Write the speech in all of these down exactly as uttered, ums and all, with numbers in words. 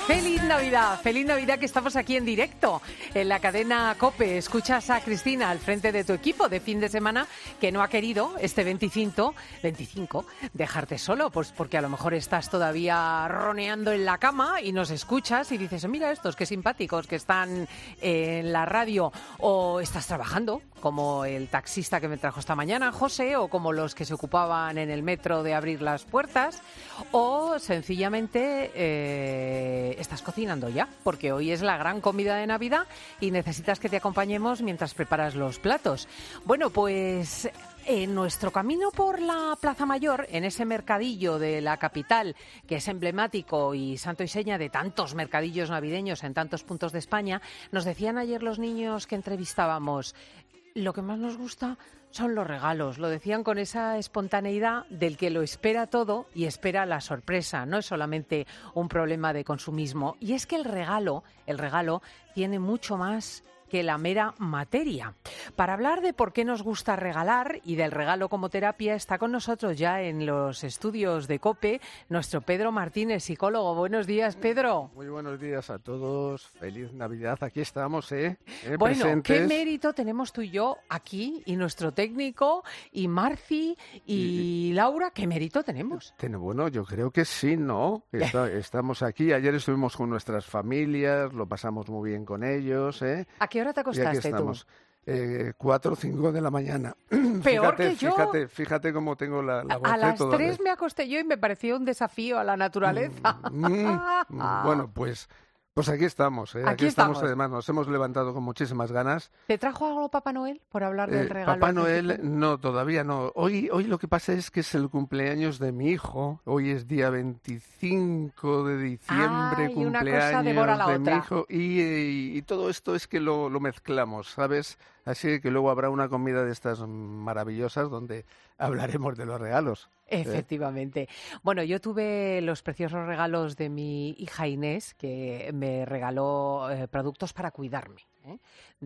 ¡Feliz Navidad! ¡Feliz Navidad que estamos aquí en directo en la cadena COPE! Escuchas a Cristina al frente de tu equipo de fin de semana que no ha querido este veinticinco, veinticinco dejarte solo, pues porque a lo mejor estás todavía roneando en la cama y nos escuchas y dices, mira estos qué simpáticos que están en la radio, o estás trabajando como el taxista que me trajo esta mañana, José, o como los que se ocupaban en el metro de abrir las puertas, o sencillamente eh, estás cocinando ya, porque hoy es la gran comida de Navidad y necesitas que te acompañemos mientras preparas los platos. Bueno, pues en nuestro camino por la Plaza Mayor, en ese mercadillo de la capital, que es emblemático y santo y seña de tantos mercadillos navideños en tantos puntos de España, nos decían ayer los niños que entrevistábamos, lo que más nos gusta son los regalos. Lo decían con esa espontaneidad del que lo espera todo y espera la sorpresa. No es solamente un problema de consumismo. Y es que el regalo, el regalo tiene mucho más que la mera materia. Para hablar de por qué nos gusta regalar y del regalo como terapia, está con nosotros ya en los estudios de COPE nuestro Pedro Martínez, psicólogo. Buenos días, Pedro. Muy buenos días a todos. Feliz Navidad. Aquí estamos, ¿eh? ¿Eh? Bueno, Presentes. qué mérito tenemos tú y yo aquí, y nuestro técnico, y Marci, y, y Laura. ¿Qué mérito tenemos? Bueno, yo creo que sí, ¿no? Está, estamos aquí. Ayer estuvimos con nuestras familias, lo pasamos muy bien con ellos, ¿eh? ¿A qué hora te acostaste y aquí estamos. tú? Eh, cuatro o cinco de la mañana. Peor fíjate, que yo. Fíjate, fíjate cómo tengo la, la voz. A las todavía. tres me acosté yo y me pareció un desafío a la naturaleza. Mm, mm, bueno, pues, pues aquí estamos, ¿eh? Aquí Aquí estamos. estamos. Además, nos hemos levantado con muchísimas ganas. ¿Te trajo algo Papá Noel por hablar del Eh, regalo? Papá Noel, no, todavía no. Hoy, hoy lo que pasa es que es el cumpleaños de mi hijo. Hoy es día veinticinco de diciembre, Ah, y una cosa cumpleaños devora la de otra. mi hijo. Y, y, y todo esto es que lo, lo mezclamos, ¿sabes? Así que luego habrá una comida de estas maravillosas donde hablaremos de los regalos. Efectivamente. Bueno, yo tuve los preciosos regalos de mi hija Inés, que me regaló eh, productos para cuidarme, ¿eh?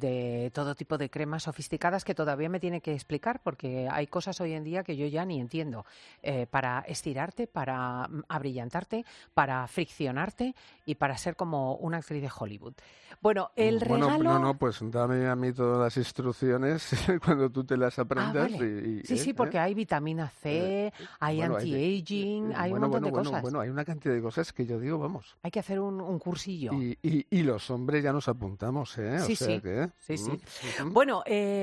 De todo tipo de cremas sofisticadas que todavía me tiene que explicar, porque hay cosas hoy en día que yo ya ni entiendo. Eh, para estirarte, para abrillantarte, para friccionarte y para ser como una actriz de Hollywood. Bueno, el bueno, regalo... No, no, pues dame a mí todas las instrucciones cuando tú te las aprendas. Ah, vale. y, y, sí, eh, sí, porque eh. hay vitamina C, Eh, hay bueno, hay de- anti-aging, hay un bueno, montón bueno, de bueno, cosas. bueno, hay una cantidad de cosas que yo digo, vamos. Hay que hacer un, un cursillo. Y, y, y los hombres ya nos apuntamos, ¿eh? Sí, o sea sí. que, Sí, sí. mm, mm. Bueno,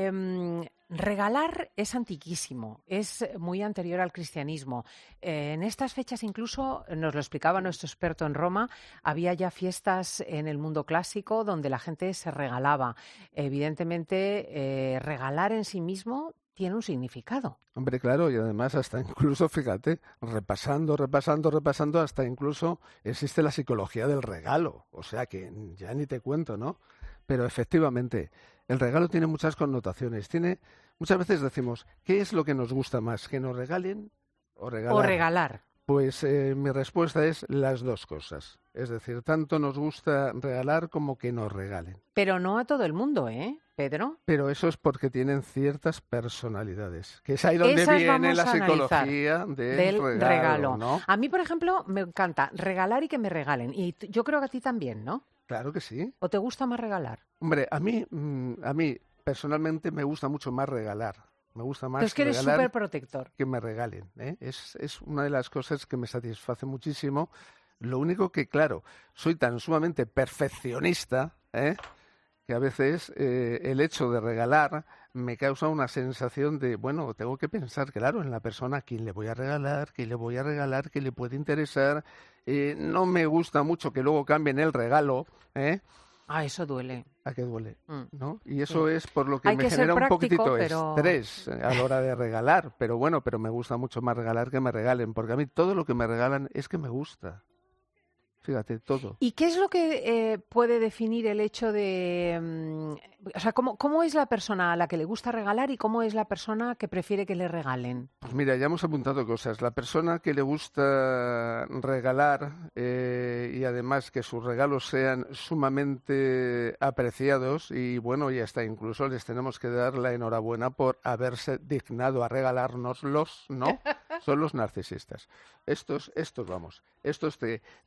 eh, regalar es antiquísimo, es muy anterior al cristianismo. Eh, en estas fechas incluso, nos lo explicaba nuestro experto en Roma, había ya fiestas en el mundo clásico donde la gente se regalaba. Evidentemente, eh, regalar en sí mismo tiene un significado. Hombre, claro, y además hasta incluso, fíjate, repasando, repasando, repasando, hasta incluso existe la psicología del regalo. O sea que ya ni te cuento, ¿no? Pero efectivamente, el regalo tiene muchas connotaciones. Tiene, muchas veces decimos, ¿qué es lo que nos gusta más? ¿Que nos regalen o regalar? O regalar. Pues eh, mi respuesta es las dos cosas. Es decir, tanto nos gusta regalar como que nos regalen. Pero no a todo el mundo, ¿eh, Pedro? Pero eso es porque tienen ciertas personalidades, que es ahí donde Esas viene vamos la a analizar, psicología del, del regalo, regalo. ¿no? A mí, por ejemplo, me encanta regalar y que me regalen. Y t- yo creo que a ti también, ¿no? Claro que sí. ¿O te gusta más regalar? Hombre, a mí, mm, a mí personalmente me gusta mucho más regalar. Me gusta más Pero es que eres regalar súper protector. que me regalen, ¿eh? Es, es una de las cosas que me satisface muchísimo. Lo único que, claro, soy tan sumamente perfeccionista, ¿eh? que a veces eh, el hecho de regalar me causa una sensación de, bueno, tengo que pensar, claro, en la persona a quien le voy a regalar, qué le voy a regalar, qué le puede interesar. Eh, no me gusta mucho que luego cambien el regalo, ¿eh? Ah, eso duele. ¿A qué duele? Mm. ¿No? Y eso es por lo que Hay me que ser genera un práctico, poquitito pero- estrés a la hora de regalar. Pero bueno, pero me gusta mucho más regalar que me regalen, porque a mí todo lo que me regalan es que me gusta. Fíjate, todo. ¿Y qué es lo que eh, puede definir el hecho de... mm, o sea, ¿cómo, cómo es la persona a la que le gusta regalar y cómo es la persona que prefiere que le regalen? Pues mira, ya hemos apuntado cosas. La persona que le gusta regalar eh, y además que sus regalos sean sumamente apreciados y bueno, y hasta incluso les tenemos que dar la enhorabuena por haberse dignado a regalárnoslos, ¿no? Son los narcisistas. Estos, estos vamos, estos te, te, te, te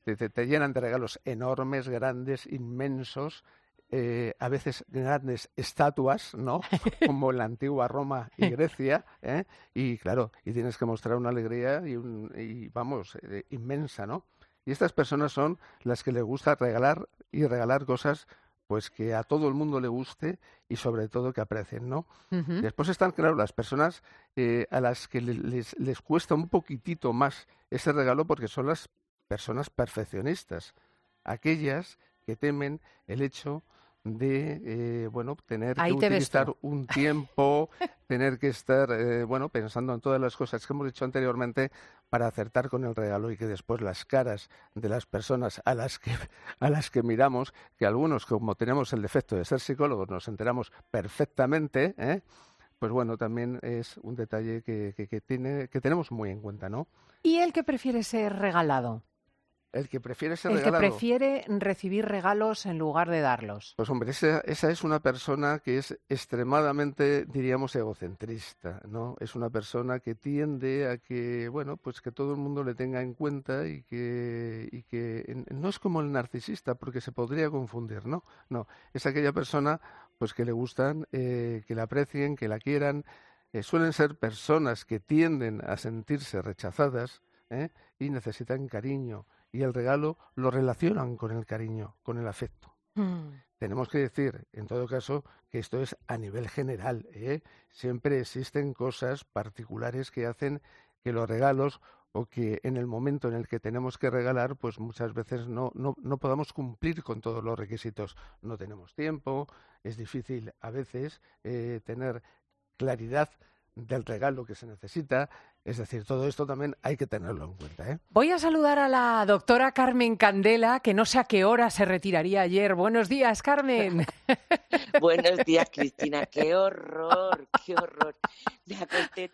llenan de regalos enormes, grandes, inmensos, eh, a veces grandes estatuas, ¿no? Como en la antigua Roma y Grecia, ¿eh? Y claro, y tienes que mostrar una alegría y, un, y vamos, eh, inmensa, ¿no? Y estas personas son las que les gusta regalar y regalar cosas pues que a todo el mundo le guste y sobre todo que aprecien, ¿no? Ujú. Después están, claro, las personas eh, a las que le- les, les cuesta un poquitito más ese regalo porque son las personas perfeccionistas, aquellas que temen el hecho de, eh, bueno, tener que Ahí te ves utilizar tú. un tiempo, tener que estar, eh, bueno, pensando en todas las cosas que hemos dicho anteriormente para acertar con el regalo y que después las caras de las personas a las que a las que miramos, que algunos, como tenemos el defecto de ser psicólogos, nos enteramos perfectamente, ¿eh? Pues bueno, también es un detalle que, que, que tiene, que tenemos muy en cuenta, ¿no? ¿Y el que prefiere ser regalado? El que prefiere ser El que regalado, prefiere recibir regalos en lugar de darlos. pues hombre, esa, esa es una persona que es extremadamente, diríamos, egocentrista, ¿no? Es una persona que tiende a que, bueno, pues que todo el mundo le tenga en cuenta y que, y que en- no es como el narcisista, porque se podría confundir, ¿no? No, es aquella persona, pues que le gustan, eh, que la aprecien, que la quieran. Eh, suelen ser personas que tienden a sentirse rechazadas, ¿eh? Y necesitan cariño. Y el regalo lo relacionan con el cariño, con el afecto. Mm. Tenemos que decir, en todo caso, que esto es a nivel general, ¿eh? Siempre existen cosas particulares que hacen que los regalos o que en el momento en el que tenemos que regalar, pues muchas veces no, no, no podamos cumplir con todos los requisitos. No tenemos tiempo, es difícil a veces eh, tener claridad del regalo que se necesita. Es decir, todo esto también hay que tenerlo en cuenta, ¿eh? Voy a saludar a la doctora Carmen Candela, que no sé a qué hora se retiraría ayer. Buenos días, Carmen. Buenos días, Cristina. Qué horror, qué horror. Me acosté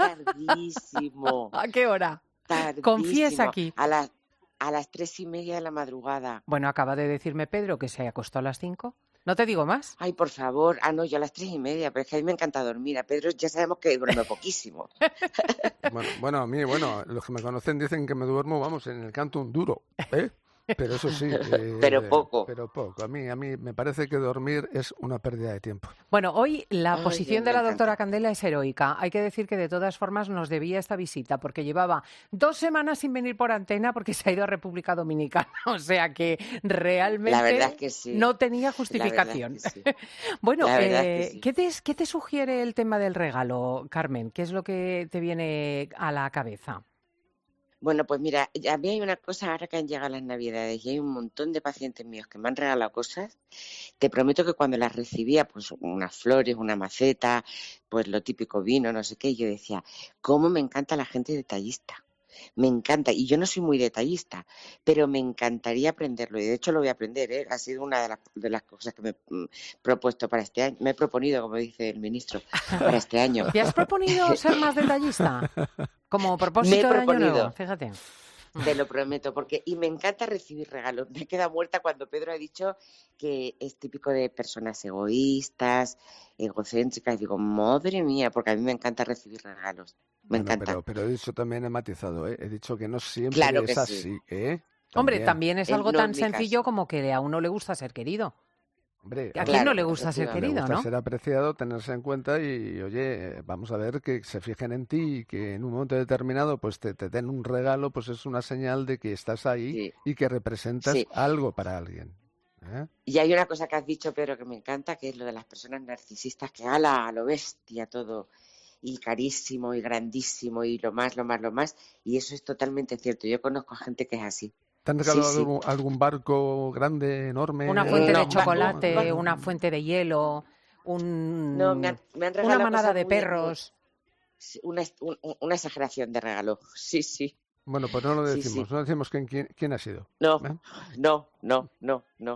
tardísimo, ¿A qué hora? Confiesa tardísimo. aquí. A las, a las tres y media de la madrugada. Bueno, acaba de decirme Pedro que se acostó a las cinco. ¿No te digo más? Ay, por favor. Ah, no, yo a las tres y media, pero es que a mí me encanta dormir. A Pedro ya sabemos que duerme poquísimo. Bueno, bueno, a mí, bueno, los que me conocen dicen que me duermo, vamos, en el canto un duro, ¿eh? Pero eso sí, eh, Pero poco. pero poco. A mí, a mí me parece que dormir es una pérdida de tiempo. Bueno, hoy la Ay, posición me de la encanta. doctora Candela es heroica. Hay que decir que de todas formas nos debía esta visita porque llevaba dos semanas sin venir por antena porque se ha ido a República Dominicana. O sea que realmente La verdad es que sí. no tenía La verdad justificación. es que sí. Bueno, La verdad eh, es que sí. ¿qué te, qué te sugiere el tema del regalo, Carmen? ¿Qué es lo que te viene a la cabeza? Bueno, pues mira, a mí hay una cosa ahora que han llegado las Navidades y hay un montón de pacientes míos que me han regalado cosas. Te prometo que cuando las recibía, pues unas flores, una maceta, pues lo típico vino, no sé qué, yo decía, cómo me encanta la gente detallista. Me encanta, y yo no soy muy detallista, pero me encantaría aprenderlo, y de hecho lo voy a aprender, ¿eh? Ha sido una de las, de las cosas que me he mm, propuesto para este año, me he proponido, como dice el ministro, para este año. ¿Te has proponido ser más detallista? Como Me he propósito de año nuevo, proponido. fíjate. Te lo prometo, porque y me encanta recibir regalos. Me queda muerta cuando Pedro ha dicho que es típico de personas egoístas, egocéntricas. Digo, madre mía, porque a mí me encanta recibir regalos. Me Bueno, encantan. pero, pero he dicho también, he matizado, ¿eh? He dicho que no siempre Claro es que sí. así, ¿eh? Hombre, También. también es Eh, algo no tan en mi sencillo caso. como que a uno le gusta ser querido. Hombre, ¿A a quién ver, no Claro, le gusta ser le efectivamente. querido, gusta no? ser apreciado, tenerse en cuenta y, oye, eh, vamos a ver que se fijen en ti y que en un momento determinado pues te, te den un regalo, pues es una señal de que estás ahí Sí, y que representas sí. algo para alguien, ¿eh? Y hay una cosa que has dicho, Pedro, que me encanta, que es lo de las personas narcisistas, que ala, a lo bestia todo, y carísimo, y grandísimo, y lo más, lo más, lo más. Y eso es totalmente cierto. Yo conozco a gente que es así. ¿Te han Sí, regalado sí. algún, algún barco grande, enorme, Una fuente de No, ba- chocolate, ba- una fuente de hielo, no, me un, han, me han una regalado manada cosas de muy, muy, perros. sí, una, es- un- un- una exageración de regalo. Sí, sí, Bueno, pues no lo sí, decimos, sí. no decimos quién, quién, quién ha sido, No, ¿eh? no, no, no, no.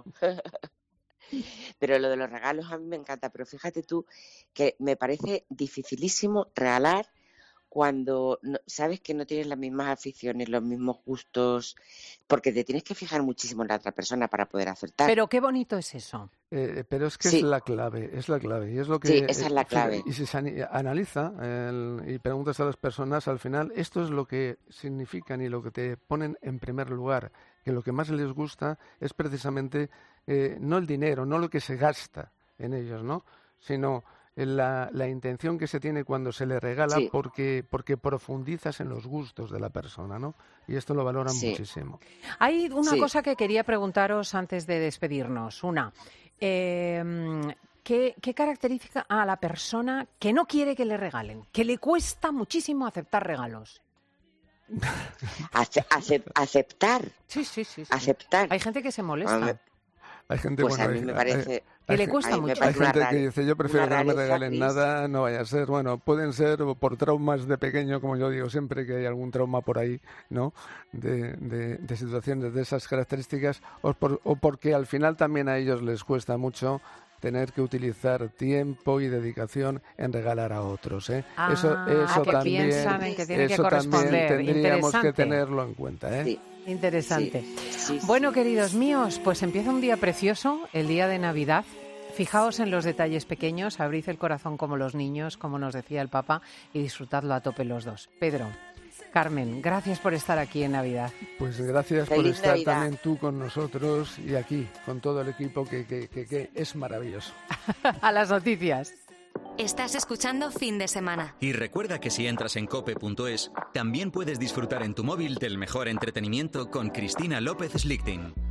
Pero lo de los regalos a mí me encanta. Pero fíjate tú que me parece dificilísimo regalar cuando no, sabes que no tienes las mismas aficiones, los mismos gustos, porque te tienes que fijar muchísimo en la otra persona para poder acertar. Pero qué bonito es eso. Eh, pero es que Sí. es la clave, es la clave. Y es lo que, Sí, esa es la eh, clave. Y si se ani- analiza el- y preguntas a las personas, al final, esto es lo que significan y lo que te ponen en primer lugar, que lo que más les gusta es precisamente eh, no el dinero, no lo que se gasta en ellos, ¿no? Sino la, la intención que se tiene cuando se le regala Sí. porque, porque profundizas en los gustos de la persona, ¿no? Y esto lo valoran Sí. muchísimo. Hay una Sí. cosa que quería preguntaros antes de despedirnos. Una, eh, ¿qué, qué caracteriza a la persona que no quiere que le regalen? Que le cuesta muchísimo aceptar regalos. Ace- acep- aceptar, Sí, sí, sí. sí. aceptar. Hay gente que se A molesta. mí- Hay gente, Pues bueno, a mí hay- me hay- parece... Que hay le gen- cuesta a mí me mucho. Hay parece una gente que rare- dice, yo prefiero una que no me rareza, regalen Cris. nada, no vaya a ser. Bueno, pueden ser por traumas de pequeño, como yo digo siempre, que hay algún trauma por ahí, ¿no? De, de, de situaciones de esas características, o, por- o porque al final también a ellos les cuesta mucho tener que utilizar tiempo y dedicación en regalar a otros, ¿eh? Ah, eso eso que también, piensan en que tienen que eso también corresponder. tendríamos que Interesante. tenerlo en cuenta, ¿eh? Sí, Interesante. sí, sí, Bueno, sí. queridos míos, pues empieza un día precioso, el día de Navidad. Fijaos en los detalles pequeños, abrid el corazón como los niños, como nos decía el Papa, y disfrutadlo a tope los dos. Pedro, Carmen, gracias por estar aquí en Navidad. Pues gracias por Feliz estar Navidad. también tú con nosotros y aquí, con todo el equipo que, que, que, que es maravilloso. A las noticias. Estás escuchando Fin de Semana. Y recuerda que si entras en cope punto es, también puedes disfrutar en tu móvil del mejor entretenimiento con Cristina López Slichting.